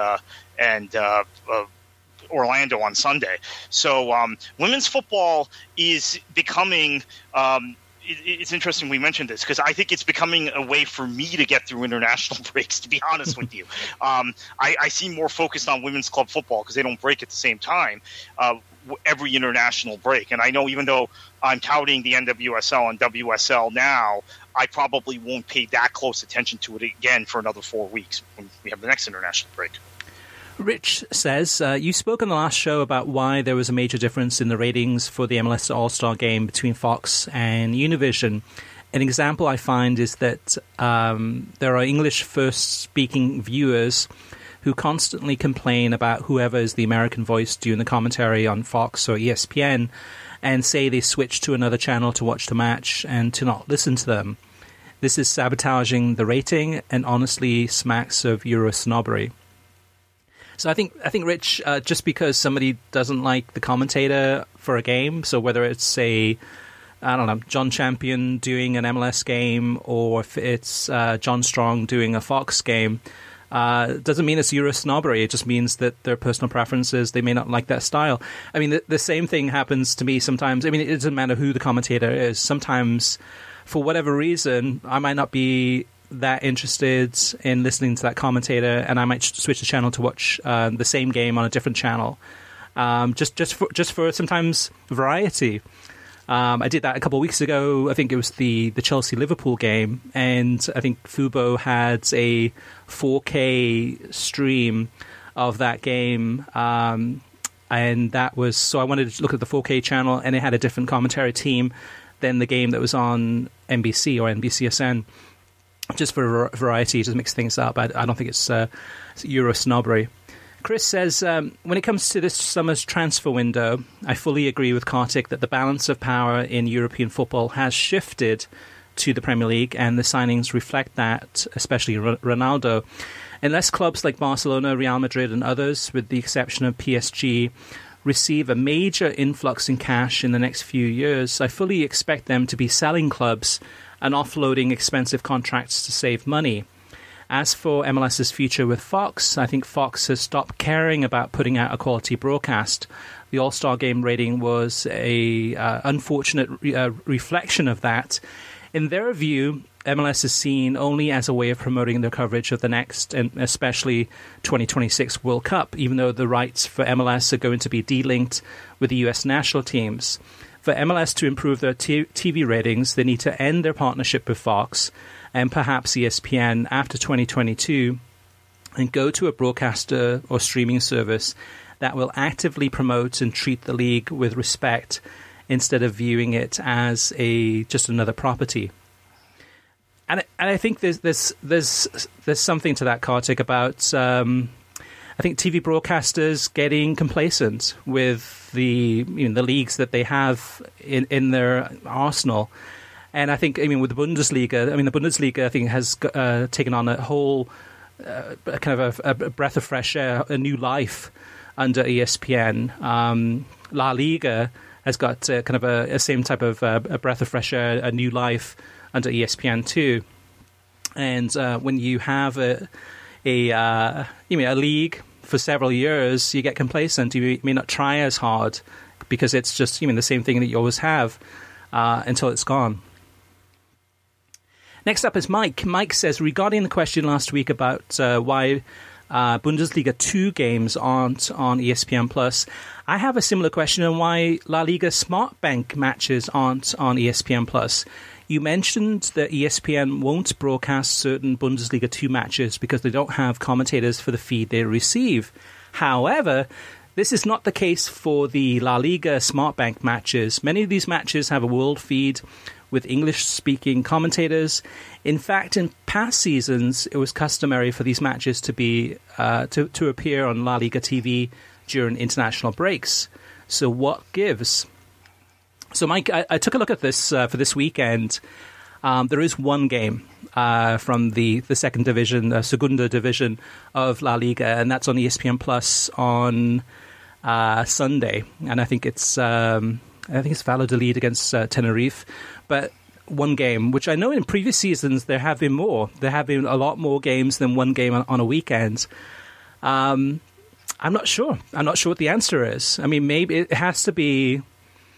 Speaker 2: Orlando on Sunday. So women's football is becoming it's interesting we mentioned this because I think it's becoming a way for me to get through international breaks, to be honest with you. I seem more focused on women's club football because they don't break at the same time every international break. And I know even though I'm touting the NWSL and WSL now, I probably won't pay that close attention to it again for another 4 weeks when we have the next international break.
Speaker 1: Rich says, you spoke on the last show about why there was a major difference in the ratings for the MLS All-Star game between Fox and Univision. An example I find is that there are English first-speaking viewers who constantly complain about whoever is the American voice doing the commentary on Fox or ESPN and say they switch to another channel to watch the match and to not listen to them. This is sabotaging the rating and honestly smacks of Euro snobbery. So I think Rich, just because somebody doesn't like the commentator for a game, so whether it's John Champion doing an MLS game or if it's John Strong doing a Fox game, doesn't mean it's Euro snobbery. It just means that their personal preferences, they may not like that style. I mean, the same thing happens to me sometimes. I mean, it doesn't matter who the commentator is. Sometimes, for whatever reason, I might not be that interested in listening to that commentator, and I might switch the channel to watch the same game on a different channel, just for sometimes variety. I did that a couple of weeks ago. I think it was the Chelsea-Liverpool game, and I think Fubo had a 4K stream of that game, and that was... So I wanted to look at the 4K channel, and it had a different commentary team than the game that was on NBC or NBCSN. Just for variety, just mix things up. I don't think it's Euro snobbery. Chris says, when it comes to this summer's transfer window, I fully agree with Kartik that the balance of power in European football has shifted to the Premier League, and the signings reflect that, especially Ronaldo. Unless clubs like Barcelona, Real Madrid and others, with the exception of PSG, receive a major influx in cash in the next few years, I fully expect them to be selling clubs and offloading expensive contracts to save money. As for MLS's future with Fox, I think Fox has stopped caring about putting out a quality broadcast. The All-Star Game rating was a unfortunate reflection of that. In their view, MLS is seen only as a way of promoting their coverage of the next, and especially 2026 World Cup, even though the rights for MLS are going to be de-linked with the US national teams. For MLS to improve their TV ratings, they need to end their partnership with Fox and perhaps ESPN after 2022 and go to a broadcaster or streaming service that will actively promote and treat the league with respect instead of viewing it as just another property. And I think there's something to that, Kartik, about I think TV broadcasters getting complacent with the leagues that they have in their arsenal. And I think, with the Bundesliga, the Bundesliga, I think, has taken on a whole kind of a breath of fresh air, a new life under ESPN. La Liga has got kind of a same type of a breath of fresh air, a new life under ESPN too. And when you have a league for several years, you get complacent. You may not try as hard because it's just the same thing that you always have until it's gone. Next up is Mike. Mike says, regarding the question last week about why Bundesliga 2 games aren't on ESPN+, I have a similar question on why La Liga SmartBank matches aren't on ESPN+. You mentioned that ESPN won't broadcast certain Bundesliga 2 matches because they don't have commentators for the feed they receive. However, this is not the case for the La Liga SmartBank matches. Many of these matches have a world feed with English-speaking commentators. In fact, in past seasons, it was customary for these matches to be to appear on La Liga TV during international breaks. So what gives? So, Mike, I took a look at this for this weekend. There is one game from the second division, Segunda division of La Liga, and that's on ESPN Plus on Sunday. And I think it's Valladolid against Tenerife. But one game, which I know in previous seasons there have been more. There have been a lot more games than one game on a weekend. I'm not sure. I'm not sure what the answer is. Maybe it has to be...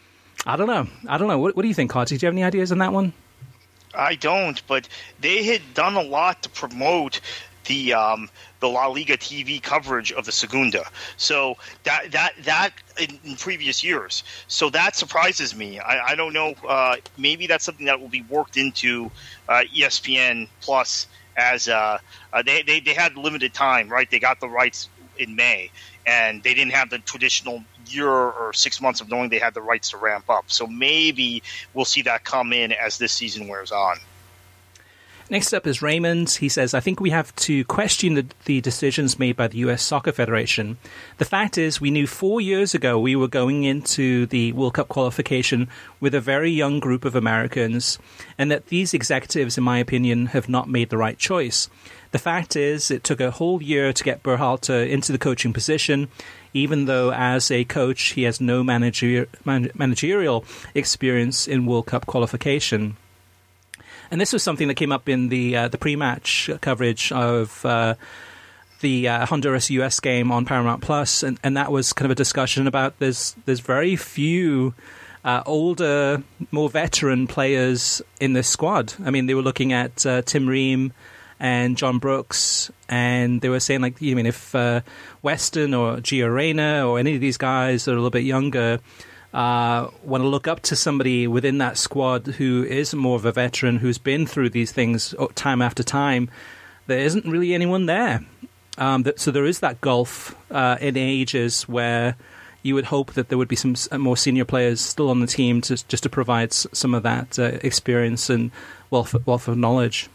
Speaker 1: I don't know. What do you think, Carty? Do you have any ideas on that one?
Speaker 2: I don't, but they had done a lot to promote the La Liga TV coverage of the Segunda. So that in previous years. So that surprises me. I don't know. Maybe that's something that will be worked into ESPN Plus as they had limited time, right? They got the rights in May, and they didn't have the traditional year or 6 months of knowing they had the rights to ramp up. So maybe we'll see that come in as this season wears on.
Speaker 1: Next up is Raymond. He says, I think we have to question the decisions made by the U.S. Soccer Federation. The fact is, we knew 4 years ago we were going into the World Cup qualification with a very young group of Americans, and that these executives, in my opinion, have not made the right choice. The fact is, it took a whole year to get Berhalter into the coaching position, even though as a coach he has no managerial experience in World Cup qualification. And this was something that came up in the pre-match coverage of the Honduras-US game on Paramount Plus, and that was kind of a discussion about there's very few older, more veteran players in this squad. I mean, they were looking at Tim Ream and John Brooks, and they were saying, like, you mean if Weston or Gio Reyna or any of these guys that are a little bit younger want to look up to somebody within that squad who is more of a veteran, who's been through these things time after time, there isn't really anyone there. So there is that gulf in ages where you would hope that there would be some more senior players still on the team just to provide some of that experience and wealth of knowledge.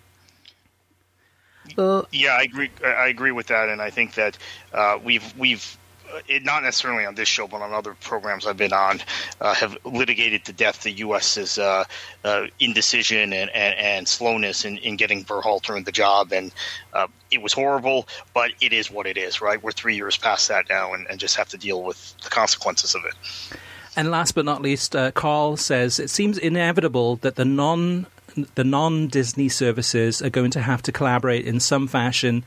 Speaker 2: Yeah, I agree with that, and I think that we've not necessarily on this show, but on other programs I've been on, have litigated to death the U.S.'s indecision and slowness in getting Berhalter in the job, and it was horrible, but it is what it is, right? We're 3 years past that now, and just have to deal with the consequences of it.
Speaker 1: And last but not least, Carl says, it seems inevitable that the non-Disney services are going to have to collaborate in some fashion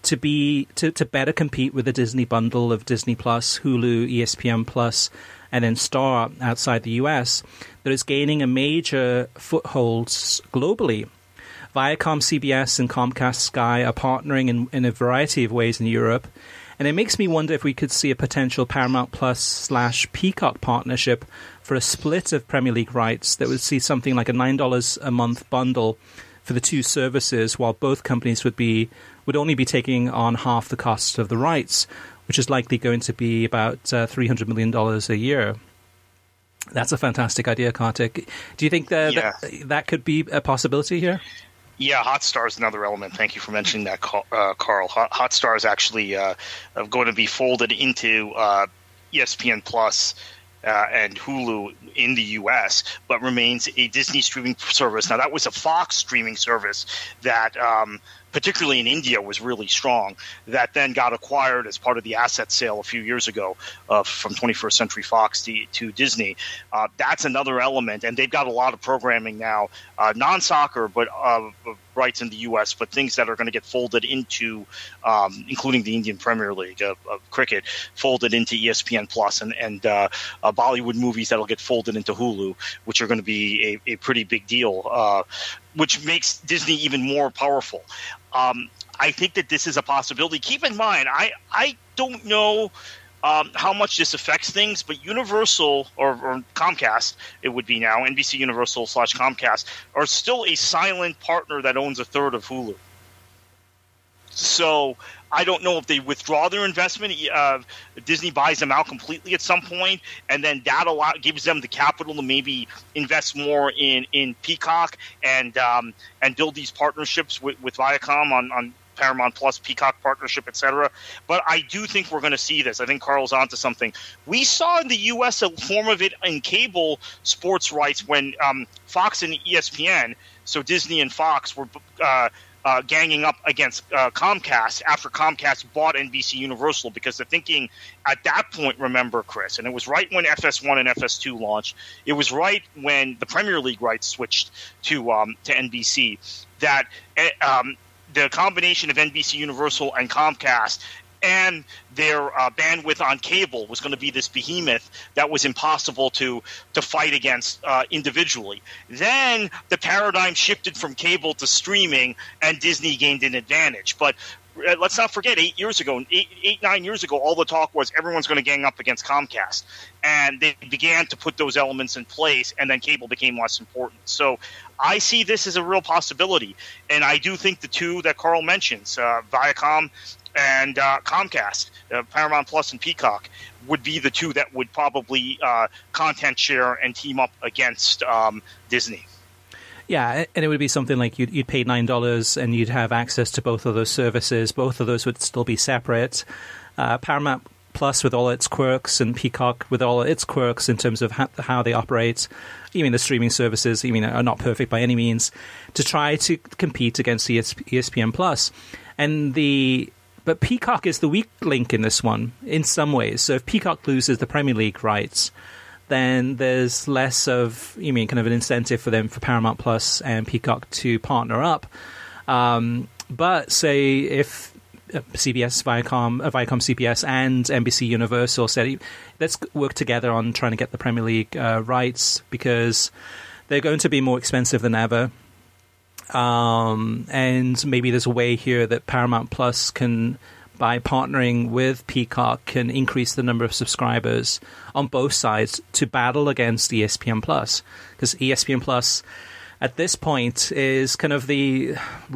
Speaker 1: to better compete with the Disney bundle of Disney Plus, Hulu, ESPN Plus, and then Star outside the US that is gaining a major foothold globally. Viacom, CBS, and Comcast Sky are partnering in a variety of ways in Europe, and it makes me wonder if we could see a potential Paramount Plus / Peacock partnership for a split of Premier League rights that would see something like a $9 a month bundle for the two services, while both companies would only be taking on half the cost of the rights, which is likely going to be about $300 million a year. That's a fantastic idea, Kartik. Do you think that could be a possibility here?
Speaker 2: Yeah, Hotstar is another element. Thank you for mentioning that, Carl. Hotstar is actually going to be folded into ESPN Plus and Hulu in the U.S., but remains a Disney streaming service. Now, that was a Fox streaming service that particularly in India, was really strong, that then got acquired as part of the asset sale a few years ago from 21st Century Fox to Disney. That's another element, and they've got a lot of programming now, non-soccer, but rights in the U.S., but things that are going to get folded into, including the Indian Premier League of cricket, folded into ESPN Plus, and Bollywood movies that'll get folded into Hulu, which are going to be a pretty big deal, which makes Disney even more powerful. I think that this is a possibility. Keep in mind, I don't know how much this affects things, but Universal or Comcast, it would be now, NBC Universal / Comcast, are still a silent partner that owns a third of Hulu. So I don't know if they withdraw their investment. Disney buys them out completely at some point, and then that gives them the capital to maybe invest more in Peacock and build these partnerships with Viacom on Paramount Plus, Peacock partnership, etc. But I do think we're going to see this. I think Carl's onto something. We saw in the U.S. a form of it in cable sports rights when Fox and ESPN, so Disney and Fox, were ganging up against Comcast after Comcast bought NBC Universal, because the thinking at that point, remember, Chris, and it was right when FS1 and FS2 launched, it was right when the Premier League rights switched to NBC, that the combination of NBC Universal and Comcast and their bandwidth on cable was going to be this behemoth that was impossible to fight against individually. Then the paradigm shifted from cable to streaming, and Disney gained an advantage. But let's not forget, 9 years ago, all the talk was everyone's going to gang up against Comcast. And they began to put those elements in place, and then cable became less important. So I see this as a real possibility. And I do think the two that Carl mentions, Viacom and Comcast, Paramount Plus and Peacock, would be the two that would probably content share and team up against Disney.
Speaker 1: Yeah, and it would be something like you'd pay $9 and you'd have access to both of those services. Both of those would still be separate. Paramount Plus with all its quirks and Peacock with all its quirks in terms of how they operate. The streaming services, are not perfect by any means, to try to compete against ESPN Plus. But Peacock is the weak link in this one, in some ways. So if Peacock loses the Premier League rights, then there's less of, kind of an incentive for Paramount Plus and Peacock to partner up. But say if CBS, Viacom, CBS, and NBC Universal said, let's work together on trying to get the Premier League rights, because they're going to be more expensive than ever. And maybe there's a way here that Paramount Plus can, by partnering with Peacock, can increase the number of subscribers on both sides to battle against ESPN Plus. Because ESPN Plus, at this point, is kind of you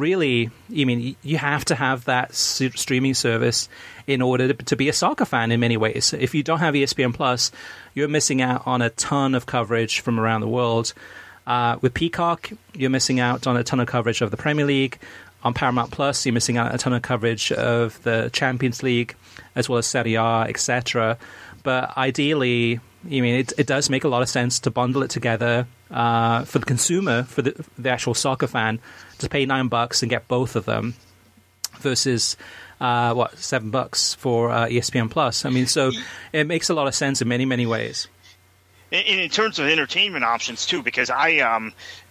Speaker 1: have to have that streaming service in order to be a soccer fan in many ways. If you don't have ESPN Plus, you're missing out on a ton of coverage from around the world. With Peacock, you're missing out on a ton of coverage of the Premier League. On Paramount Plus, you're missing out on a ton of coverage of the Champions League, as well as Serie A, etc. But ideally, it does make a lot of sense to bundle it together for the consumer, for the actual soccer fan, to pay $9 and get both of them, versus $7 for ESPN Plus. So it makes a lot of sense in many, many ways.
Speaker 2: In terms of entertainment options too, because I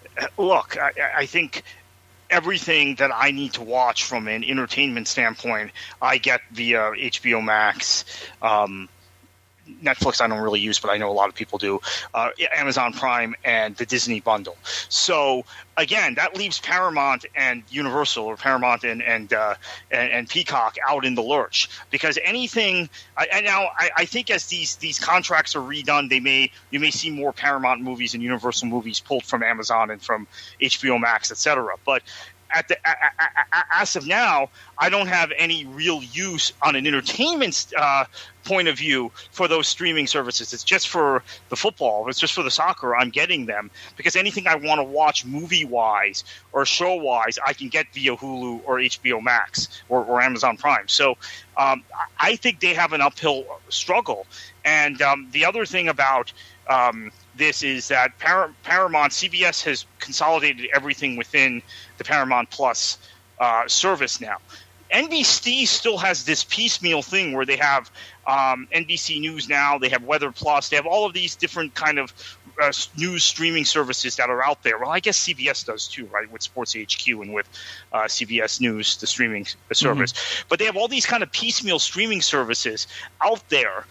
Speaker 2: think everything that I need to watch from an entertainment standpoint, I get via HBO Max. Netflix I don't really use, but I know a lot of people do. Amazon Prime and the Disney bundle. So again, that leaves Paramount and Universal, or Paramount and Peacock, out in the lurch, because anything. I think as these contracts are redone, you may see more Paramount movies and Universal movies pulled from Amazon and from HBO Max, etc. But as of now, I don't have any real use on an entertainment point of view for those streaming services. It's just for the football. It's just for the soccer. I'm getting them because anything I want to watch movie-wise or show-wise, I can get via Hulu or HBO Max or Amazon Prime. So I think they have an uphill struggle. And the other thing about this is that Paramount, CBS has consolidated everything within the Paramount Plus service now. NBC still has this piecemeal thing where they have NBC News Now, they have Weather Plus, they have all of these different kind of news streaming services that are out there. Well, I guess CBS does too, right, with Sports HQ and with CBS News, the streaming service. Mm-hmm. But they have all these kind of piecemeal streaming services out there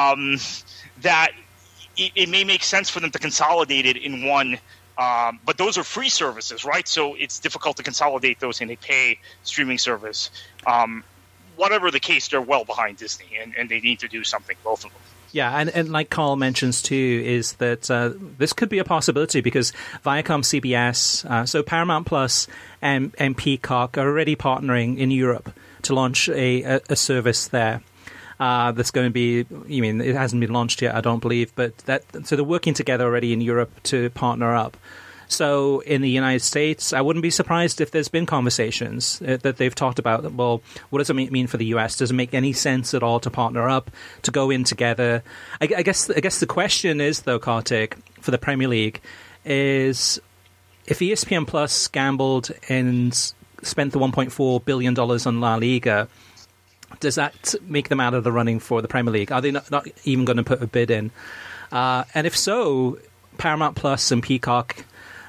Speaker 2: that it may make sense for them to consolidate it in one. But those are free services, right? So it's difficult to consolidate those in a pay streaming service. Whatever the case, they're well behind Disney, and they need to do something, both of them.
Speaker 1: Yeah, and like Carl mentions too, is that this could be a possibility because Viacom, CBS, so Paramount Plus and Peacock are already partnering in Europe to launch a service there. That's going to be, it hasn't been launched yet, I don't believe, but so they're working together already in Europe to partner up. So in the United States, I wouldn't be surprised if there's been conversations that they've talked about, well, what does it mean for the US? Does it make any sense at all to partner up, to go in together? I guess the question is, though, Kartik, for the Premier League, is if ESPN Plus gambled and spent the $1.4 billion on La Liga, does that make them out of the running for the Premier League? Are they not even going to put a bid in? And if so, Paramount Plus and Peacock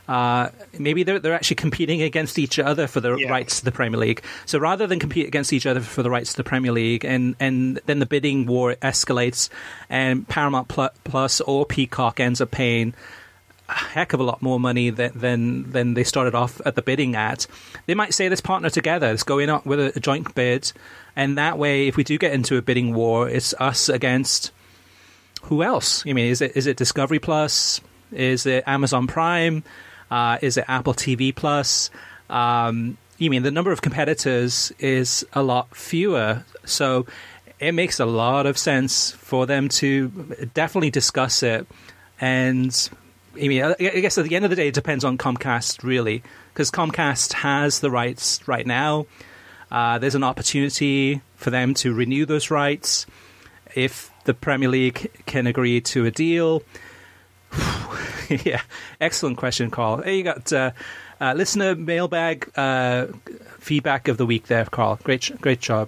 Speaker 1: maybe they're actually competing against each other for the rights to the Premier League. So rather than compete against each other for the rights to the Premier League, and then the bidding war escalates, and Paramount Plus or Peacock ends up paying a heck of a lot more money than they started off at the bidding at, they might say, let's partner together, let's go in with a joint bid, and that way, if we do get into a bidding war, it's us against who else? I mean, is it Discovery Plus? Is it Amazon Prime? Is it Apple TV Plus? You mean the number of competitors is a lot fewer, so it makes a lot of sense for them to definitely discuss it. And I mean, I guess at the end of the day, it depends on Comcast, really, because Comcast has the rights right now. There's an opportunity for them to renew those rights if the Premier League can agree to a deal. Yeah, excellent question, Carl. Hey, you got listener mailbag feedback of the week there, Carl. Great job.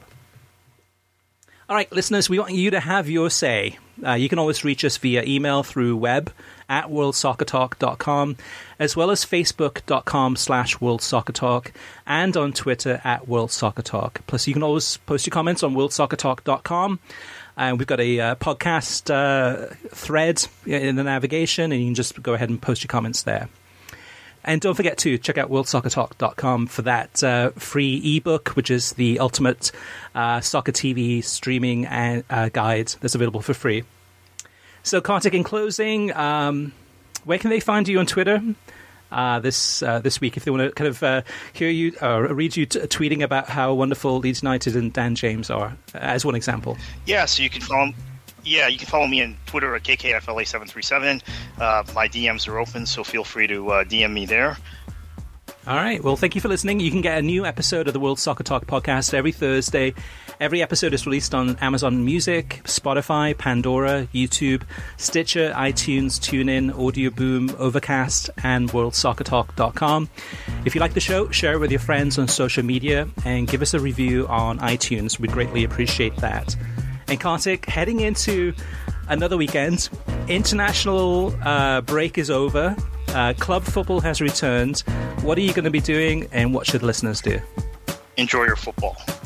Speaker 1: All right, listeners, we want you to have your say. You can always reach us via email through web at worldsoccertalk.com, as well as facebook.com/worldsoccertalk, and on Twitter at worldsoccertalk. Plus, you can always post your comments on worldsoccertalk.com. And we've got a podcast thread in the navigation, and you can just go ahead and post your comments there. And don't forget to check out worldsoccertalk.com for that free ebook, which is the ultimate soccer TV streaming guide that's available for free. So, Kartik, in closing, where can they find you on Twitter this week if they want to kind of hear you or read you tweeting about how wonderful Leeds United and Dan James are, as one example?
Speaker 2: Yeah, so you can follow. Yeah, you can follow me on Twitter at KKFLA737. My DMs are open, so feel free to DM me there.
Speaker 1: All right. Well, thank you for listening. You can get a new episode of the World Soccer Talk podcast every Thursday. Every episode is released on Amazon Music, Spotify, Pandora, YouTube, Stitcher, iTunes, TuneIn, Audio Boom, Overcast, and WorldSoccerTalk.com. If you like the show, share it with your friends on social media and give us a review on iTunes. We'd greatly appreciate that. And Kartik, heading into another weekend, international break is over. Club football has returned. What are you going to be doing, and what should listeners do?
Speaker 2: Enjoy your football.